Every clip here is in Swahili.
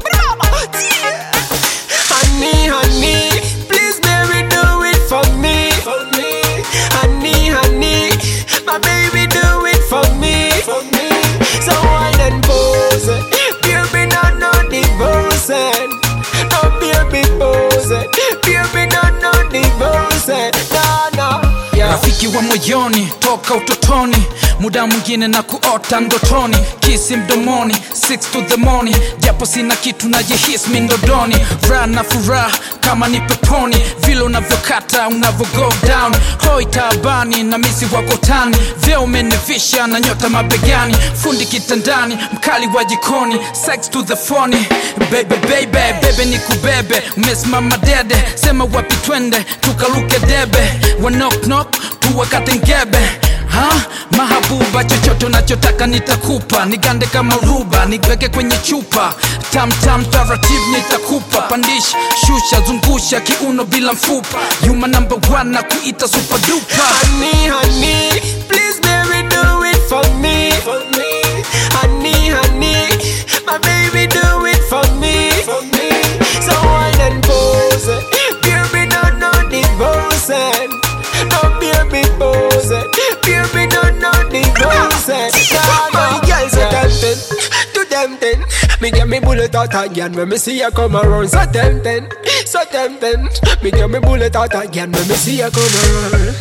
Honey, honey, please baby do it for me. Honey, honey, my baby do it for me. So wine and pose, baby no divorcing. No baby pose, baby no divorcing. No, yeah. Rafiki wa moyoni toka utotoni, muda mwingine na kuota ndotoni, kisi mdomoni 6 to the morning, japo sina kitu najihisi mindodoni. Raha na furaha kama ni peponi, vile unavyokata unavyo go down. Hoi taabani na misi wako tani, vya umenivisha na nyota mabegani. Fundi kitandani, mkali wa jikoni, sex to the phone. Baby ni kubebe, umesimama dede, sema wapi twende tukaluke debe. Wa knock knock tuwakate ngebe. Mahabuba, chochote unachotaka nitakupa, nigande kama ruba, niweke kwenye chupa. Tam taratibu nitakupa, pandisha, shusha, zungusha kiuno bila mfupa. You my number one na kuita super duper. Honey, honey, please baby do it for me. Honey, honey, my baby do it for me. So wine and pose, baby no divorcing. No baby pose, baby no divorcing. My girls so tempting, too tempting. Me get me bullet out again when me see you come around. So tempting, so tempting. Me get me bullet out again when me see you come around.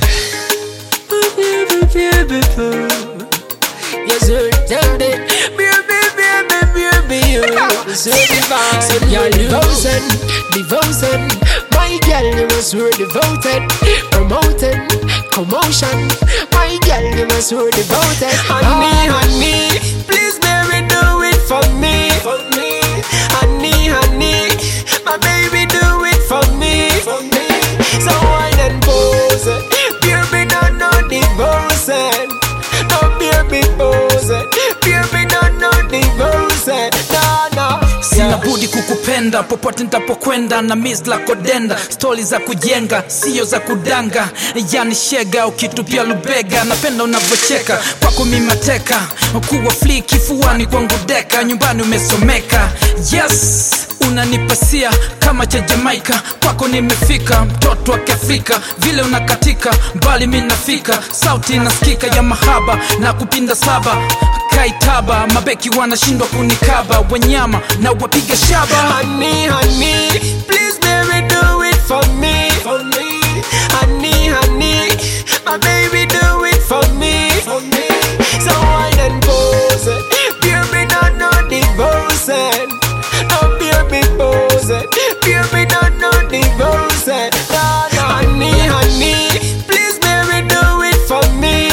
Baby, you're so tempting. Baby, you're so divine. So you're devotion. My girl, you must be devoted. Promoting, commotion. My girl, you must be devoted. Honey, honey, please baby do it for me. Honey, honey, my baby do it for me. So wine and pose, baby no divorcing. No baby pose, baby no divorcing. No. Sina budi kukupenda popote nitapokwenda, na miss lako denda, stori za kujenga sio za kudanga. Yani shega ukitupia lubega, napenda unavyocheka, kwako mimi mateka. Kuwa flick kifuani kwangu deka, nyumbani umesomeka. Yes, unanipasia kama cha Jamaica, kwako nimefika, mtoto wa Kiafrika. Vile unakatika mbali mimi nafika, sauti inasikika ya mahaba na kupinda saba. Kaitaba, mabeki wanashindwa kunikaba, wanyama na wapiga shaba. Honey, honey, please baby do it for me. Honey, honey, my baby do it for me. So wine and pose, baby no divorcing. No baby pose, baby no divorcing. No. Honey, honey, please baby do it for me.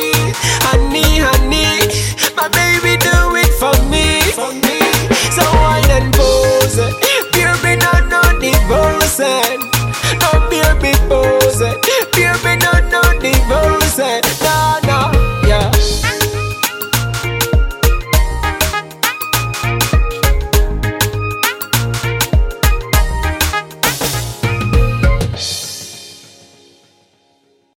Honey, honey, my baby do it for me. So